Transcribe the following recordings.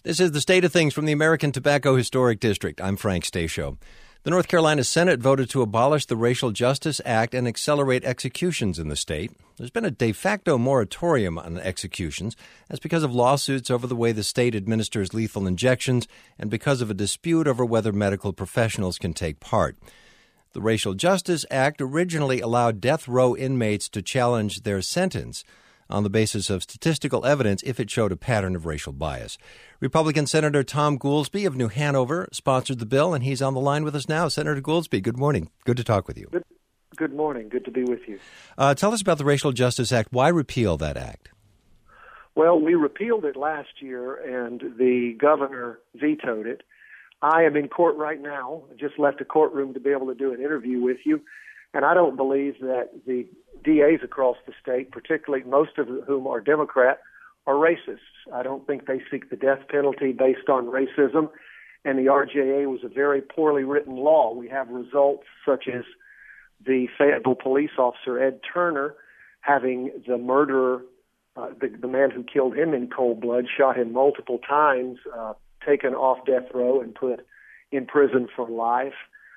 This is the State of Things from the American Tobacco Historic District. I'm Frank Stasio. The North Carolina Senate voted to abolish the Racial Justice Act and accelerate executions in the state. There's been a de facto moratorium on executions. That's because of lawsuits over the way the state administers lethal injections and because of a dispute over whether medical professionals can take part. The Racial Justice Act originally allowed death row inmates to challenge their sentence on the basis of statistical evidence if it showed a pattern of racial bias. Republican Senator Tom Goolsbee of New Hanover sponsored the bill, and he's on the line with us now. Senator Goolsbee, good morning. Good to talk with you. Good morning. Good to be with you. Tell us about the Racial Justice Act. Why repeal that act? Well, we repealed it last year, and the governor vetoed it. I am in court right now. I just left a courtroom to be able to do an interview with you, and I don't believe that the DAs across the state, particularly most of whom are Democrat, are racists. I don't think they seek the death penalty based on racism, and the RJA was a very poorly written law. We have results such as the Fayetteville police officer, Ed Turner, having the murderer, the man who killed him in cold blood, shot him multiple times, taken off death row and put in prison for life.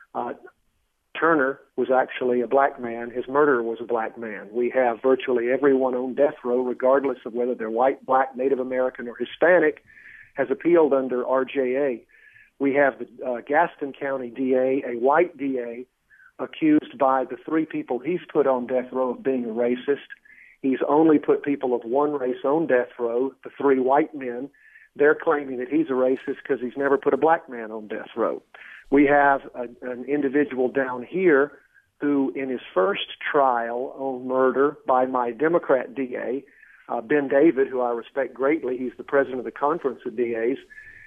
Turner was actually a black man. His murderer was a black man. We have virtually everyone on death row, regardless of whether they're white, black, Native American, or Hispanic, has appealed under RJA. We have the Gaston County DA, a white DA, accused by the three people he's put on death row of being a racist. He's only put people of one race on death row, the three white men. They're claiming that he's a racist because he's never put a black man on death row. We have an individual down here who, in his first trial on murder by my Democrat DA, Ben David, who I respect greatly, he's the president of the Conference of DAs,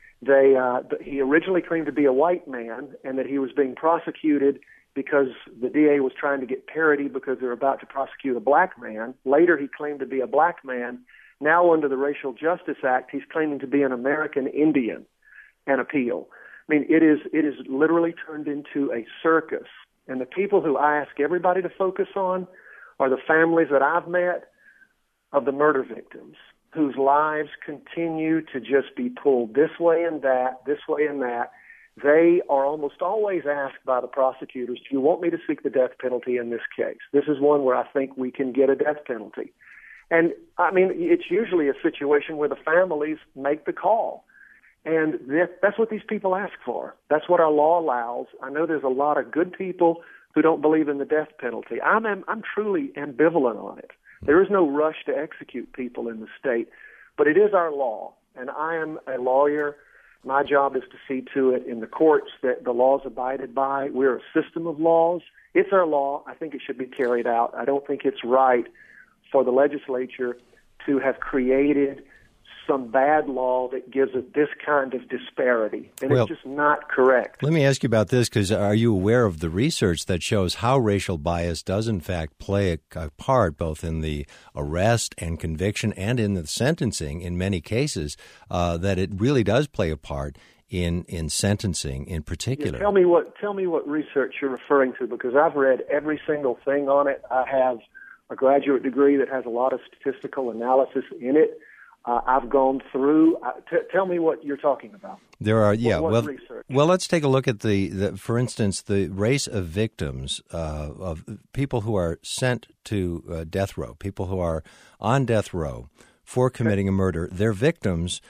he originally claimed to be a white man and that he was being prosecuted because the DA was trying to get parity because they're about to prosecute a black man. Later, he claimed to be a black man. Now, under the Racial Justice Act, he's claiming to be an American Indian and appeal. I mean, it is literally turned into a circus. And the people who I ask everybody to focus on are the families that I've met of the murder victims, whose lives continue to just be pulled this way and that, this way and that. They are almost always asked by the prosecutors, do you want me to seek the death penalty in this case? This is one where I think we can get a death penalty. And, I mean, it's usually a situation where the families make the call. And that's what these people ask for. That's what our law allows. I know there's a lot of good people who don't believe in the death penalty. I'm truly ambivalent on it. There is no rush to execute people in the state, but it is our law. And I am a lawyer. My job is to see to it in the courts that the law is abided by. We're a system of laws. It's our law. I think it should be carried out. I don't think it's right for the legislature to have created some bad law that gives it this kind of disparity. And it's just not correct. Let me ask you about this, because are you aware of the research that shows how racial bias does, in fact, play a part both in the arrest and conviction and in the sentencing in many cases, that it really does play a part in sentencing in particular? Yeah, tell me what research you're referring to, because I've read every single thing on it. I have a graduate degree that has a lot of statistical analysis in it. I've gone through. Tell me what you're talking about. There are, what research? Well, let's take a look at for instance, the race of victims of people who are sent to death row, people who are on death row for committing a murder. Their victims,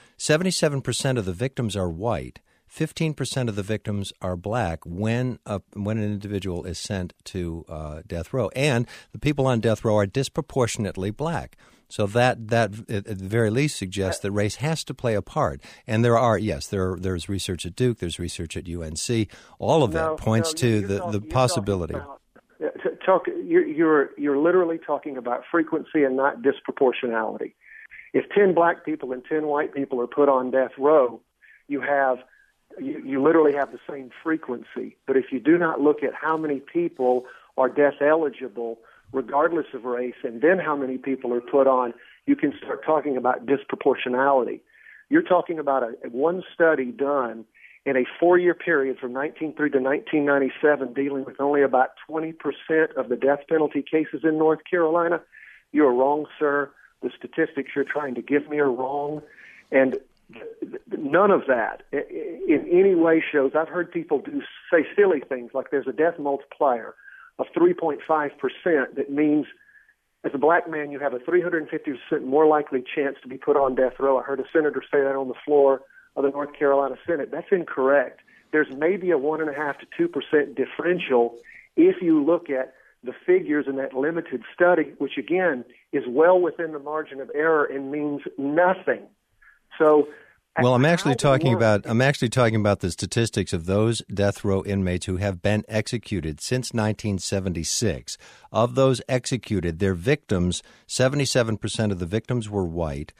77% of the victims are white. 15% of the victims are black when an individual is sent to death row, and the people on death row are disproportionately black. So that at the very least suggests that race has to play a part. And there's research at Duke, there's research at UNC. All of that points to the possibility. You're literally talking about frequency and not disproportionality. If 10 black people and 10 white people are put on death row, you literally have the same frequency. But if you do not look at how many people are death eligible, regardless of race, and then how many people are put on, you can start talking about disproportionality. You're talking about one study done in a 4-year period from 1903 to 1997 dealing with only about 20% of the death penalty cases in North Carolina. You're wrong, sir. The statistics you're trying to give me are wrong. And none of that in any way shows. I've heard people say silly things like there's a death multiplier of 3.5% that means as a black man you have a 350% more likely chance to be put on death row. I heard a senator say that on the floor of the North Carolina Senate. That's incorrect. There's maybe a 1.5% to 2% differential if you look at the figures in that limited study, which again is well within the margin of error and means nothing. So, well, I'm actually talking about the statistics of those death row inmates who have been executed since 1976. Of those executed, their victims, 77% of the victims were white,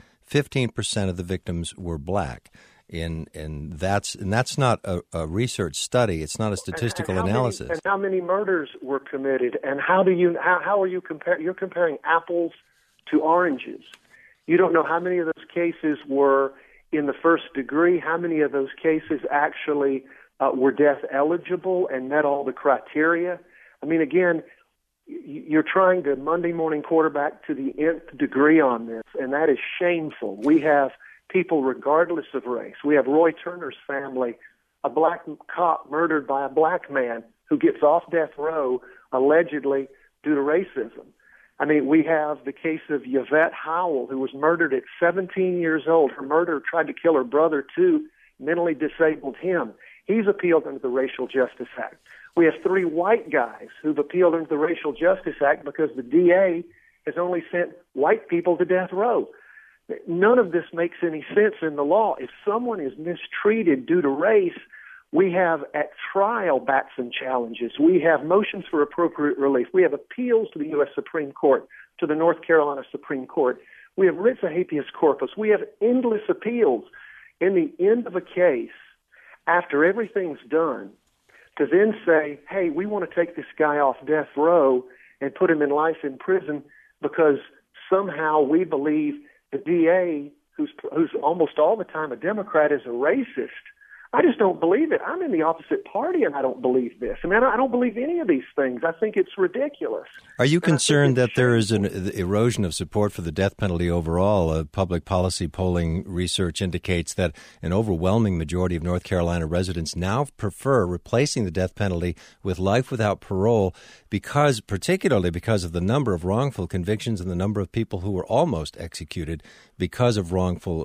15% of the victims were black. And that's not a research study. It's not a statistical analysis. And how many murders were committed? And how are you comparing? You're comparing apples to oranges. You don't know how many of those cases were in the first degree. How many of those cases actually were death eligible and met all the criteria? I mean, again, you're trying to Monday morning quarterback to the nth degree on this, and that is shameful. We have people regardless of race. We have Roy Turner's family, a black cop murdered by a black man who gets off death row allegedly due to racism. I mean, we have the case of Yvette Howell, who was murdered at 17 years old. Her murderer tried to kill her brother, too, mentally disabled him. He's appealed under the Racial Justice Act. We have 3 white guys who've appealed under the Racial Justice Act because the DA has only sent white people to death row. None of this makes any sense in the law. If someone is mistreated due to race, we have at trial Batson challenges. We have motions for appropriate relief. We have appeals to the U.S. Supreme Court, to the North Carolina Supreme Court. We have writs of habeas corpus. We have endless appeals. In the end of a case, after everything's done, to then say, hey, we want to take this guy off death row and put him in life in prison because somehow we believe the DA, who's almost all the time a Democrat, is a racist. I just don't believe it. I'm in the opposite party, and I don't believe this. I mean, I don't believe any of these things. I think it's ridiculous. Are you concerned that there is an erosion of support for the death penalty overall? Public policy polling research indicates that an overwhelming majority of North Carolina residents now prefer replacing the death penalty with life without parole particularly because of the number of wrongful convictions and the number of people who were almost executed because of wrongful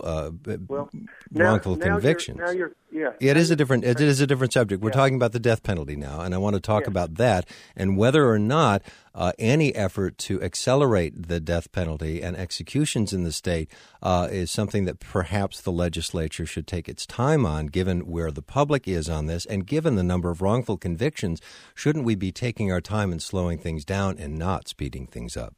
convictions. It is a different subject. We're talking about the death penalty now, and I want to talk about that and whether or not any effort to accelerate the death penalty and executions in the state is something that perhaps the legislature should take its time on, given where the public is on this and given the number of wrongful convictions. Shouldn't we be taking our time and slowing things down and not speeding things up?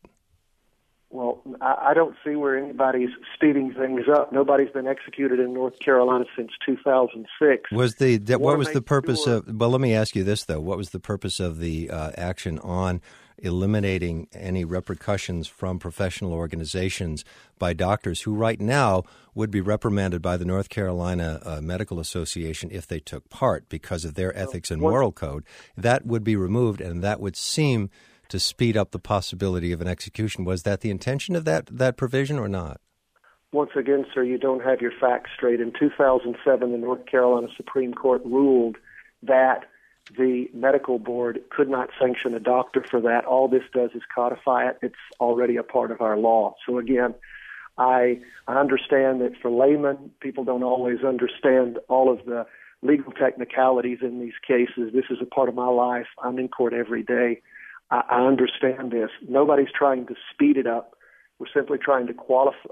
Well, I don't see where anybody's speeding things up. Nobody's been executed in North Carolina since 2006. What was the purpose of? Well, let me ask you this though: what was the purpose of the action on eliminating any repercussions from professional organizations by doctors who right now would be reprimanded by the North Carolina Medical Association if they took part because of their ethics and moral code? That would be removed, and that would seem to speed up the possibility of an execution. Was that the intention of that provision or not? Once again, sir, you don't have your facts straight. In 2007, the North Carolina Supreme Court ruled that the medical board could not sanction a doctor for that. All this does is codify it. It's already a part of our law. So again, I understand that for laymen, people don't always understand all of the legal technicalities in these cases. This is a part of my life. I'm in court every day. I understand this. Nobody's trying to speed it up. We're simply trying to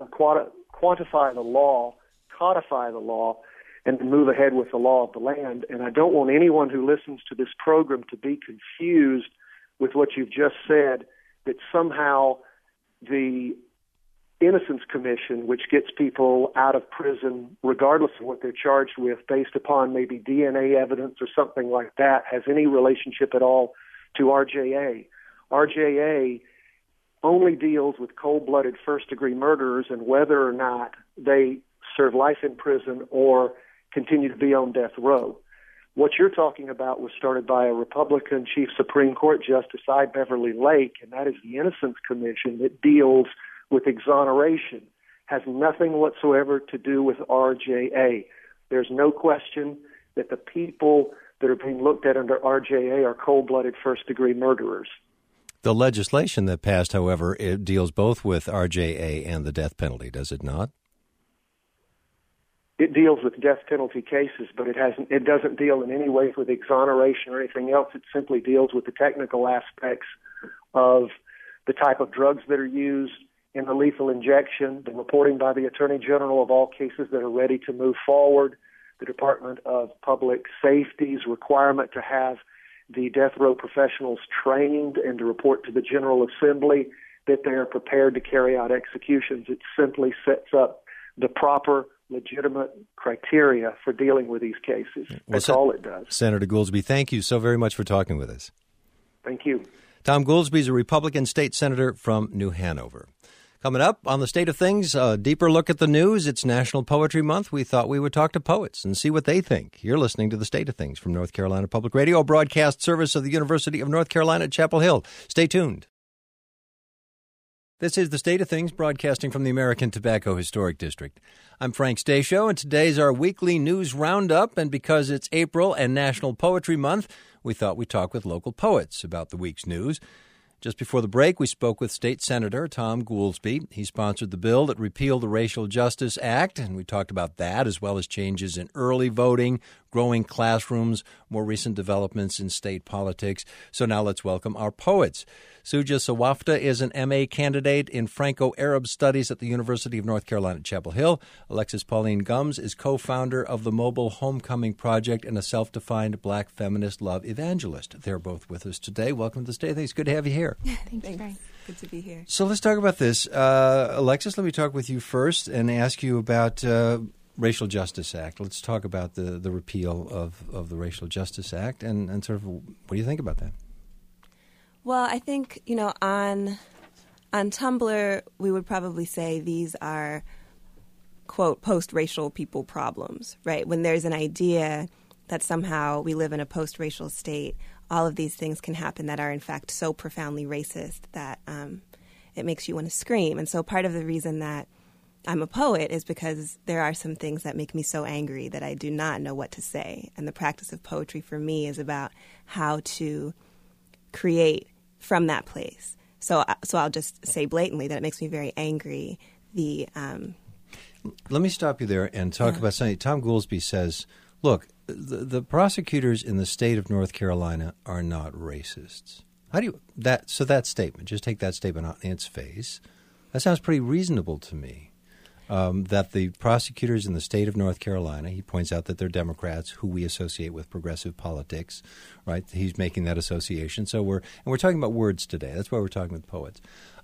quantify the law, codify the law, and move ahead with the law of the land. And I don't want anyone who listens to this program to be confused with what you've just said, that somehow the Innocence Commission, which gets people out of prison regardless of what they're charged with based upon maybe DNA evidence or something like that, has any relationship at all to RJA. RJA only deals with cold-blooded first-degree murderers and whether or not they serve life in prison or continue to be on death row. What you're talking about was started by a Republican Chief Supreme Court Justice I. Beverly Lake, and that is the Innocence Commission that deals with exoneration. has nothing whatsoever to do with RJA. There's no question that the people that are being looked at under RJA are cold-blooded first-degree murderers. The legislation that passed, however, it deals both with RJA and the death penalty, does it not? It deals with death penalty cases, but it doesn't deal in any way with exoneration or anything else. It simply deals with the technical aspects of the type of drugs that are used in the lethal injection, the reporting by the Attorney General of all cases that are ready to move forward, the Department of Public Safety's requirement to have the death row professionals trained and to report to the General Assembly that they are prepared to carry out executions. It simply sets up the proper, legitimate criteria for dealing with these cases. That's all it does. Senator Goolsbee, thank you so very much for talking with us. Thank you. Tom Goolsbee is a Republican state senator from New Hanover. Coming up on The State of Things, a deeper look at the news. It's National Poetry Month. We thought we would talk to poets and see what they think. You're listening to The State of Things from North Carolina Public Radio, a broadcast service of the University of North Carolina at Chapel Hill. Stay tuned. This is The State of Things, broadcasting from the American Tobacco Historic District. I'm Frank Stasio, and today's our weekly news roundup. And because it's April and National Poetry Month, we thought we'd talk with local poets about the week's news. Just before the break, we spoke with State Senator Tom Goolsbee. He sponsored the bill that repealed the Racial Justice Act, and we talked about that as well as changes in early voting, growing classrooms, more recent developments in state politics. So now let's welcome our poets. Suja Sawafta is an M.A. candidate in Franco-Arab Studies at the University of North Carolina at Chapel Hill. Alexis Pauline Gumbs is co-founder of the Mobile Homecoming Project and a self-defined black feminist love evangelist. They're both with us today. Welcome to the State. It's good to have you here. Thanks, Frank. Good to be here. So let's talk about this. Alexis, let me talk with you first and ask you about Racial Justice Act. Let's talk about the repeal of the Racial Justice Act and sort of what do you think about that? Well, I think, on Tumblr, we would probably say these are, quote, post-racial people problems, right? When there's an idea that somehow we live in a post-racial state, all of these things can happen that are, in fact, so profoundly racist that it makes you want to scream. And so part of the reason that I'm a poet is because there are some things that make me so angry that I do not know what to say. And the practice of poetry for me is about how to create from that place. So I'll just say blatantly that it makes me very angry. Let me stop you there and talk about something. Tom Goolsbee says, look, the prosecutors in the state of North Carolina are not racists. How do you that statement, just take that statement on its face. That sounds pretty reasonable to me. That the prosecutors in the state of North Carolina, he points out that they're Democrats who we associate with progressive politics, right? He's making that association. So we're talking about words today. That's why we're talking with poets.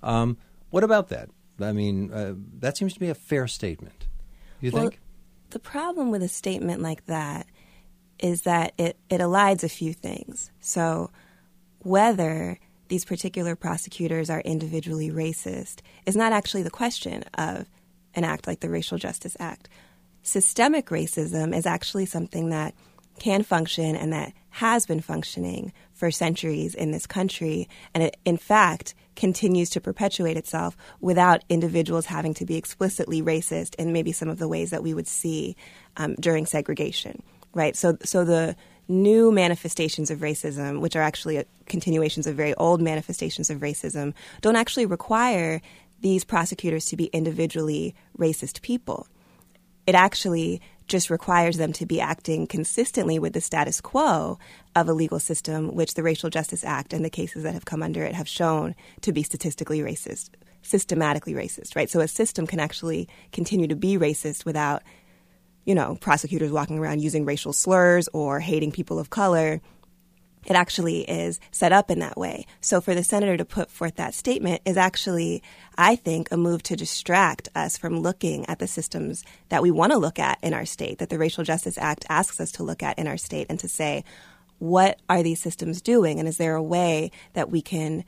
What about that? I mean, that seems to be a fair statement. You think? The problem with a statement like that is that it elides a few things. So whether these particular prosecutors are individually racist is not actually the question of an act like the Racial Justice Act. Systemic racism is actually something that can function and that has been functioning for centuries in this country, and it, in fact, continues to perpetuate itself without individuals having to be explicitly racist in maybe some of the ways that we would see during segregation, right? So the new manifestations of racism, which are actually continuations of very old manifestations of racism, don't actually require these prosecutors to be individually racist people. It actually just requires them to be acting consistently with the status quo of a legal system, which the Racial Justice Act and the cases that have come under it have shown to be statistically racist, systematically racist, right? So a system can actually continue to be racist without, prosecutors walking around using racial slurs or hating people of color. It actually is set up in that way. So for the senator to put forth that statement is actually, I think, a move to distract us from looking at the systems that we want to look at in our state, that the Racial Justice Act asks us to look at in our state, and to say, what are these systems doing? And is there a way that we can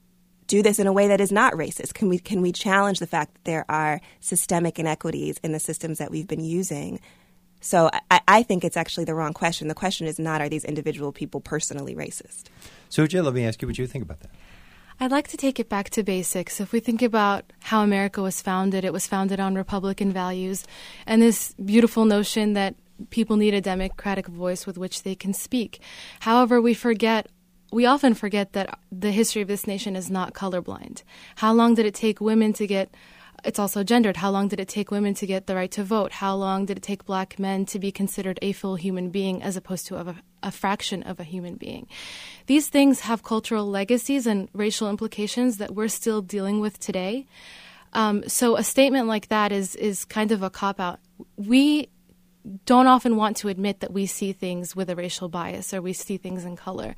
do this in a way that is not racist? Can we challenge the fact that there are systemic inequities in the systems that we've been using? So I think it's actually the wrong question. The question is not, are these individual people personally racist? Suja, let me ask you what you think about that. I'd like to take it back to basics. If we think about how America was founded, it was founded on Republican values and this beautiful notion that people need a democratic voice with which they can speak. However, we often forget that the history of this nation is not colorblind. How long did it take women to get, it's also gendered, how long did it take women to get the right to vote? How long did it take black men to be considered a full human being as opposed to a fraction of a human being? These things have cultural legacies and racial implications that we're still dealing with today. So a statement like that is kind of a cop-out. We don't often want to admit that we see things with a racial bias or we see things in color.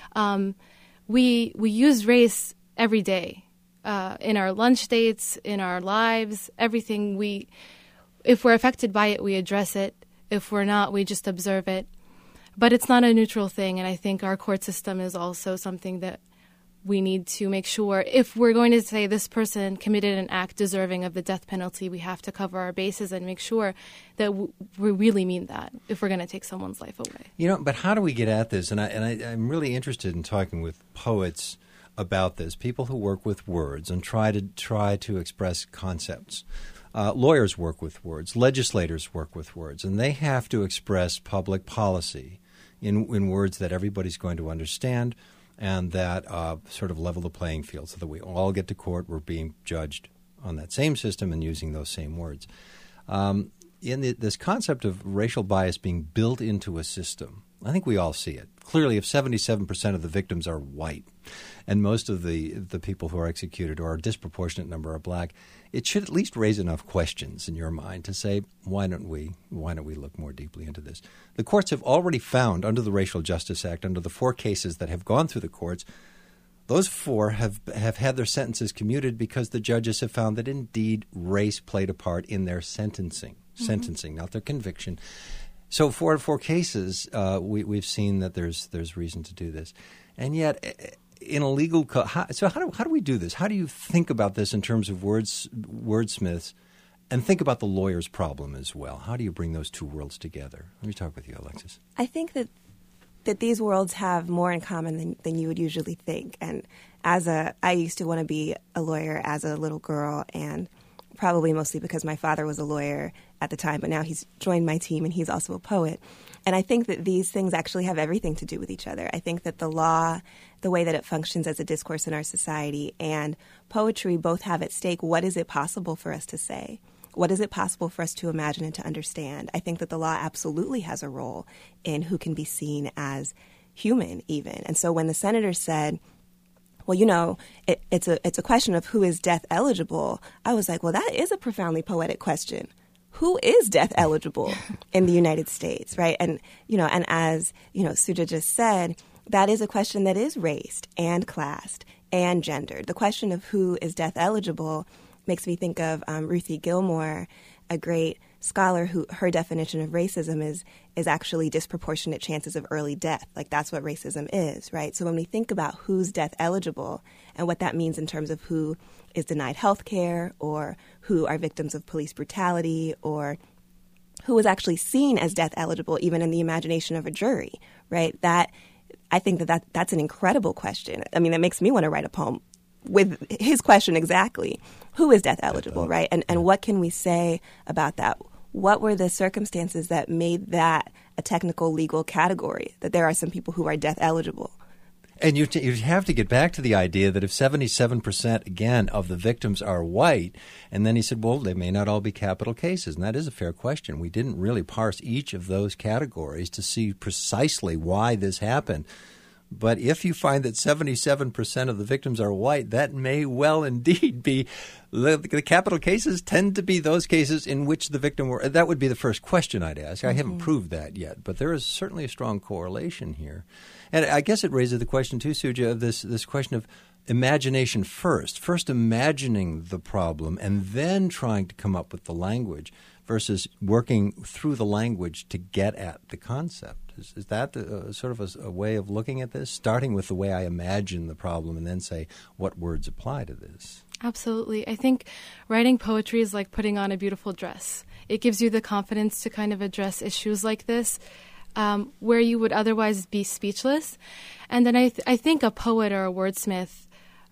We use race every day in our lunch dates, in our lives, everything. If we're affected by it, we address it. If we're not, we just observe it. But it's not a neutral thing, and I think our court system is also something that we need to make sure, if we're going to say this person committed an act deserving of the death penalty, we have to cover our bases and make sure that we really mean that if we're going to take someone's life away. But how do we get at this? And I'm really interested in talking with poets about this, people who work with words and try to express concepts. Lawyers work with words, legislators work with words, and they have to express public policy in words that everybody's going to understand and that sort of level the playing field so that we all get to court, we're being judged on that same system and using those same words. This concept of racial bias being built into a system, I think we all see it. Clearly, if 77% of the victims are white and most of the people who are executed, or a disproportionate number, are black, it should at least raise enough questions in your mind to say, why don't we look more deeply into this? The courts have already found, under the Racial Justice Act, under the 4 cases that have gone through the courts, those 4 have had their sentences commuted because the judges have found that indeed race played a part in their sentencing, not their conviction. So 4 cases, we've seen that there's reason to do this, and yet in a legal how do we do this? How do you think about this in terms of wordsmiths, and think about the lawyer's problem as well? How do you bring those two worlds together? Let me talk with you, Alexis. I think that these worlds have more in common than you would usually think. And I used to want to be a lawyer as a little girl, and probably mostly because my father was a lawyer at the time, but now he's joined my team and he's also a poet. And I think that these things actually have everything to do with each other. I think that the law, the way that it functions as a discourse in our society, and poetry both have at stake what is it possible for us to say? What is it possible for us to imagine and to understand? I think that the law absolutely has a role in who can be seen as human even. And so when the senator said, well, it's a question of who is death eligible, I was like, well, that is a profoundly poetic question. Who is death eligible in the United States, right? And, and as, Suja just said, that is a question that is raced and classed and gendered. The question of who is death eligible makes me think of Ruthie Gilmore, a great scholar who her definition of racism is actually disproportionate chances of early death. Like, that's what racism is, right? So when we think about who's death eligible and what that means in terms of who is denied health care, or who are victims of police brutality, or who is actually seen as death eligible even in the imagination of a jury, right? I think that's an incredible question. I mean, that makes me want to write a poem with his question exactly. Who is death eligible, right? And what can we say about that? What were the circumstances that made that a technical legal category, that there are some people who are death eligible? And you have to get back to the idea that if 77%, again, of the victims are white, and then he said, well, they may not all be capital cases, and that is a fair question. We didn't really parse each of those categories to see precisely why this happened. But if you find that 77% of the victims are white, that may well indeed be the capital cases tend to be those cases in which the victim were. That would be the first question I'd ask. I haven't proved that yet, but there is certainly a strong correlation here. And I guess it raises the question too, Suja, of this question of imagination first imagining the problem and then trying to come up with the language versus working through the language to get at the concept. Is that sort of a way of looking at this, starting with the way I imagine the problem and then say what words apply to this? Absolutely. I think writing poetry is like putting on a beautiful dress. It gives you the confidence to kind of address issues like this where you would otherwise be speechless. And then I think a poet or a wordsmith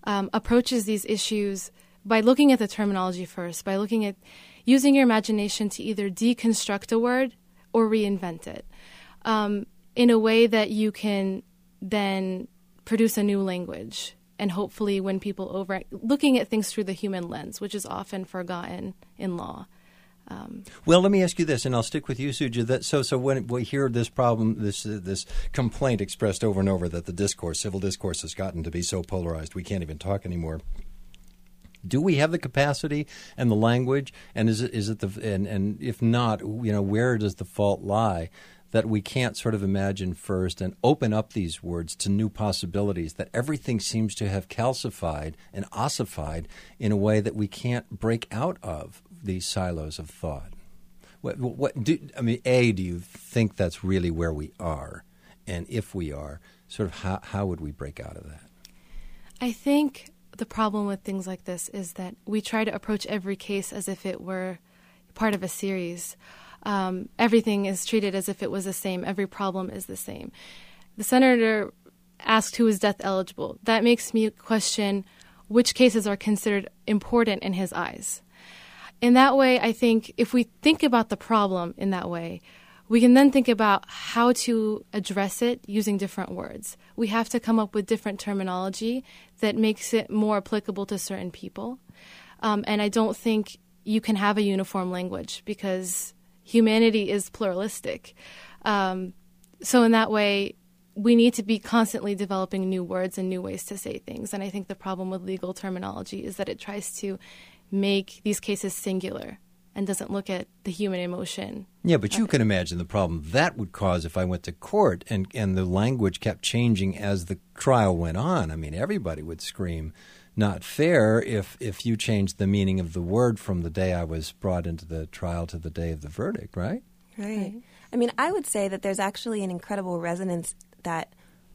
approaches these issues by looking at the terminology first, by looking at using your imagination to either deconstruct a word or reinvent it in a way that you can then produce a new language and hopefully win people over, looking at things through the human lens, which is often forgotten in law. Well, let me ask you this, and I'll stick with you, Suja. So when we hear this problem, this complaint expressed over and over that the civil discourse has gotten to be so polarized we can't even talk anymore. Do we have the capacity and the language, and is it and if not, where does the fault lie? That we can't sort of imagine first and open up these words to new possibilities, that everything seems to have calcified and ossified in a way that we can't break out of these silos of thought. Do you think that's really where we are? And if we are, sort of how would we break out of that? I think the problem with things like this is that we try to approach every case as if it were part of a series. Everything is treated as if it was the same. Every problem is the same. The senator asked who is death eligible. That makes me question which cases are considered important in his eyes. In that way, I think if we think about the problem in that way, we can then think about how to address it using different words. We have to come up with different terminology that makes it more applicable to certain people. And I don't think you can have a uniform language because humanity is pluralistic. So in that way, we need to be constantly developing new words and new ways to say things. And I think the problem with legal terminology is that it tries to make these cases singular and doesn't look at the human emotion. Yeah, but you can imagine the problem that would cause if I went to court and the language kept changing as the trial went on. I mean, everybody would scream, not fair, if you changed the meaning of the word from the day I was brought into the trial to the day of the verdict, right? Right. I mean, I would say that there's actually an incredible resonance that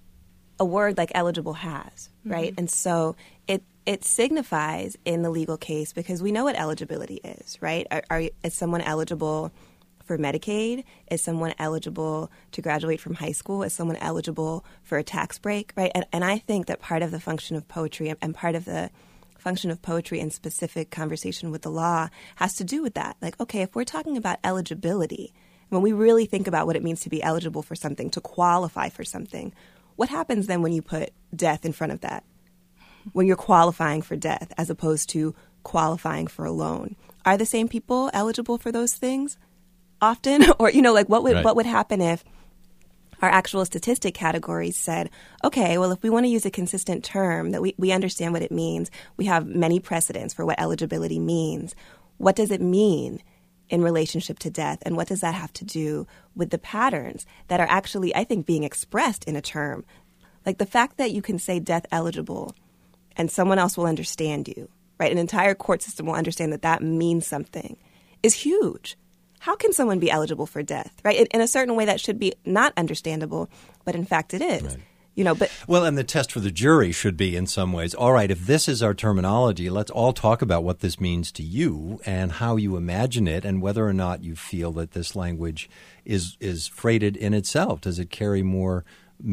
a word like eligible has, right? Mm-hmm. And so it signifies in the legal case because we know what eligibility is, right? Is someone eligible for Medicaid? Is someone eligible to graduate from high school? Is someone eligible for a tax break, right? And I think that part of the function of poetry and part of the function of poetry in specific conversation with the law has to do with that. Like, okay, if we're talking about eligibility, when we really think about what it means to be eligible for something, to qualify for something, what happens then when you put death in front of that? When you're qualifying for death as opposed to qualifying for a loan. Are the same people eligible for those things often? Or, what would happen if our actual statistic categories said, okay, well, if we want to use a consistent term that we understand what it means, we have many precedents for what eligibility means. What does it mean in relationship to death? And what does that have to do with the patterns that are actually, I think, being expressed in a term? Like the fact that you can say death eligible and someone else will understand you, right? An entire court system will understand that that means something is huge. How can someone be eligible for death, right? In a certain way that should be not understandable, but in fact it is. Right. Well, and the test for the jury should be in some ways, all right, if this is our terminology, let's all talk about what this means to you and how you imagine it and whether or not you feel that this language is freighted in itself. Does it carry more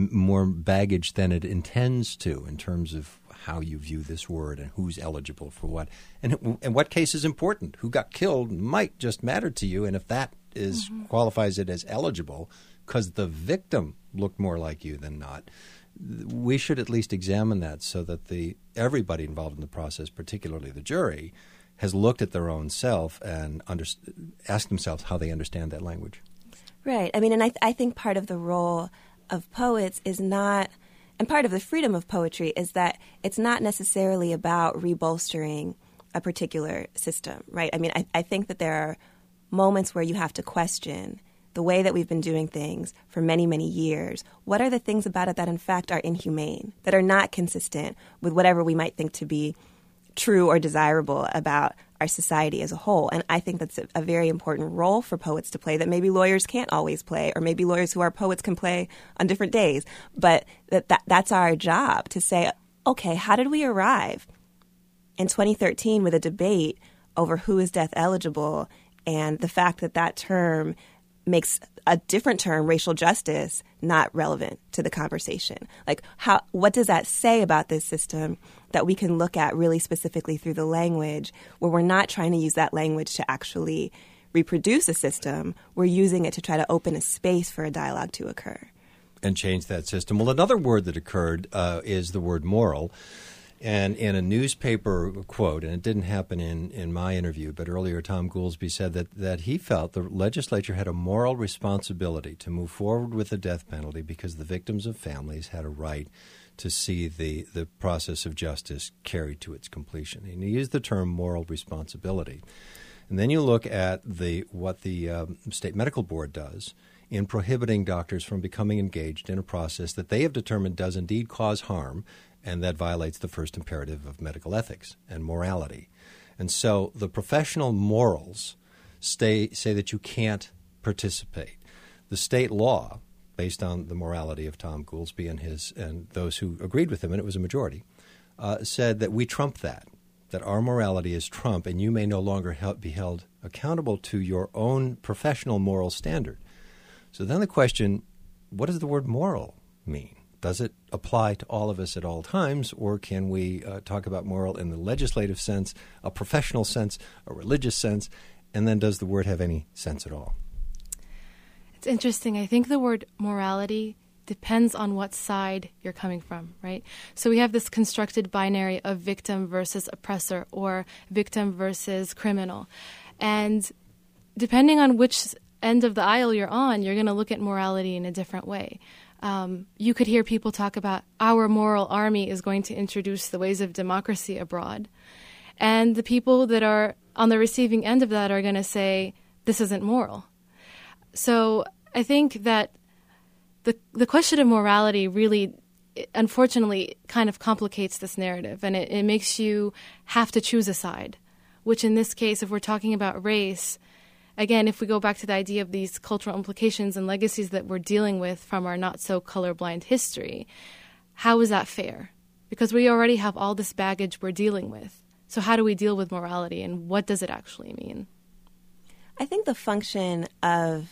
baggage than it intends to in terms of how you view this word and who's eligible for what, and what case is important. Who got killed might just matter to you, and if that is qualifies it as eligible because the victim looked more like you than not, we should at least examine that so that everybody involved in the process, particularly the jury, has looked at their own self and asked themselves how they understand that language. Right. I mean, and I think part of the role of poets is not. And part of the freedom of poetry is that it's not necessarily about rebolstering a particular system, right? I mean, I think that there are moments where you have to question the way that we've been doing things for many, many years. What are the things about it that, in fact, are inhumane, that are not consistent with whatever we might think to be true or desirable about our society as a whole? And I think that's a very important role for poets to play that maybe lawyers can't always play, or maybe lawyers who are poets can play on different days. But that's our job to say, okay, how did we arrive in 2013 with a debate over who is death eligible and the fact that that term makes a different term, racial justice, not relevant to the conversation. Like, what does that say about this system that we can look at really specifically through the language, where we're not trying to use that language to actually reproduce a system, we're using it to try to open a space for a dialogue to occur. And change that system. Well, another word that occurred is the word moral. And in a newspaper quote, and it didn't happen in my interview, but earlier Tom Goolsbee said that he felt the legislature had a moral responsibility to move forward with the death penalty because the victims of families had a right to see the process of justice carried to its completion. And he used the term moral responsibility. And then you look at what the state medical board does in prohibiting doctors from becoming engaged in a process that they have determined does indeed cause harm, and that violates the first imperative of medical ethics and morality. And so the professional morals say that you can't participate. The state law, based on the morality of Tom Goolsbee and those who agreed with him, and it was a majority, said that we trump that our morality is trump, and you may no longer be held accountable to your own professional moral standard. So then the question, what does the word moral mean? Does it apply to all of us at all times, or can we talk about moral in the legislative sense, a professional sense, a religious sense, and then does the word have any sense at all? It's interesting. I think the word morality depends on what side you're coming from, right? So we have this constructed binary of victim versus oppressor or victim versus criminal. And depending on which end of the aisle you're on, you're going to look at morality in a different way. You could hear people talk about our moral army is going to introduce the ways of democracy abroad. And the people that are on the receiving end of that are going to say, this isn't moral. So I think that the question of morality really, unfortunately, kind of complicates this narrative. And it makes you have to choose a side, which in this case, if we're talking about race, again, if we go back to the idea of these cultural implications and legacies that we're dealing with from our not-so-colorblind history, how is that fair? Because we already have all this baggage we're dealing with. So how do we deal with morality, and what does it actually mean? I think the function of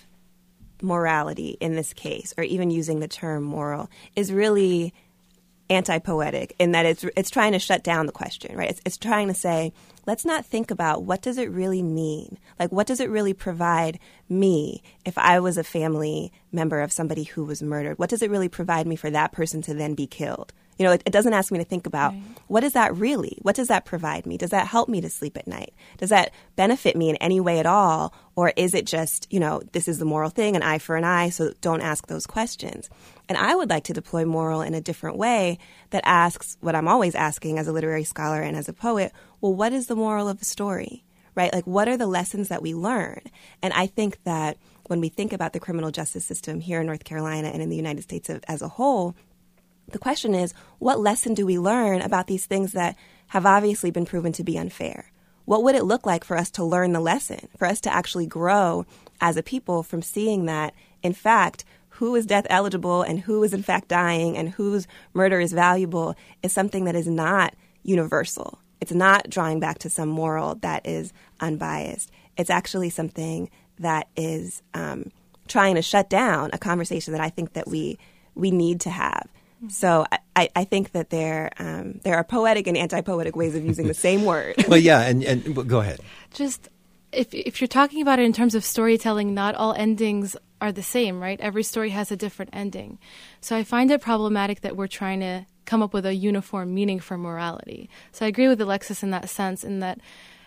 morality in this case, or even using the term moral, is really anti-poetic in that it's trying to shut down the question, right? It's trying to say, let's not think about what does it really mean? Like, what does it really provide me if I was a family member of somebody who was murdered? What does it really provide me for that person to then be killed? You know, it doesn't ask me to think about, what is that really? What does that provide me? Does that help me to sleep at night? Does that benefit me in any way at all? Or is it just, this is the moral thing, an eye for an eye, so don't ask those questions. And I would like to deploy moral in a different way that asks what I'm always asking as a literary scholar and as a poet, well, what is the moral of the story, right? Like, what are the lessons that we learn? And I think that when we think about the criminal justice system here in North Carolina and in the United States as a whole, the question is, what lesson do we learn about these things that have obviously been proven to be unfair? What would it look like for us to learn the lesson, for us to actually grow as a people from seeing that, in fact, who is death eligible and who is in fact dying and whose murder is valuable is something that is not universal. It's not drawing back to some moral that is unbiased. It's actually something that is trying to shut down a conversation that I think that we need to have. So I think that there are poetic and anti-poetic ways of using the same word. Well, yeah, and go ahead. Just if you're talking about it in terms of storytelling, not all endings are the same, right? Every story has a different ending. So I find it problematic that we're trying to come up with a uniform meaning for morality. So I agree with Alexis in that sense, in that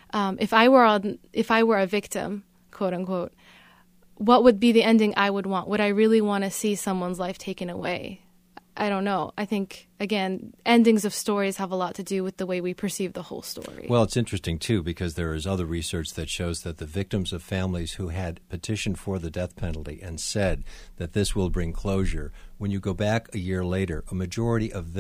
if I were a victim, quote unquote, what would be the ending I would want? Would I really want to see someone's life taken away? I don't know. I think, again, endings of stories have a lot to do with the way we perceive the whole story. Well, it's interesting, too, because there is other research that shows that the victims of families who had petitioned for the death penalty and said that this will bring closure, when you go back a year later, a majority of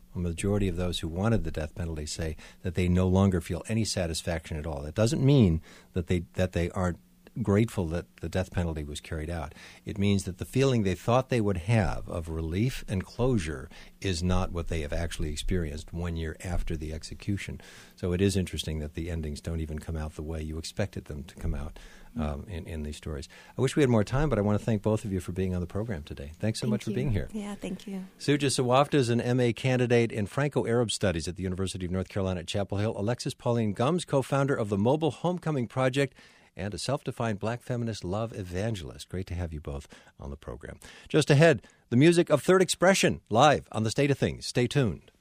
those who wanted the death penalty say that they no longer feel any satisfaction at all. That doesn't mean that they aren't grateful that the death penalty was carried out. It means that the feeling they thought they would have of relief and closure is not what they have actually experienced 1 year after the execution. So it is interesting that the endings don't even come out the way you expected them to come out in these stories. I wish we had more time, but I want to thank both of you for being on the program today. Thanks so much for being here. Yeah, thank you. Suja Sawafta is an MA candidate in Franco-Arab Studies at the University of North Carolina at Chapel Hill. Alexis Pauline Gumbs, co-founder of the Mobile Homecoming Project, and a self-defined black feminist love evangelist. Great to have you both on the program. Just ahead, the music of Third Expression, live on The State of Things. Stay tuned.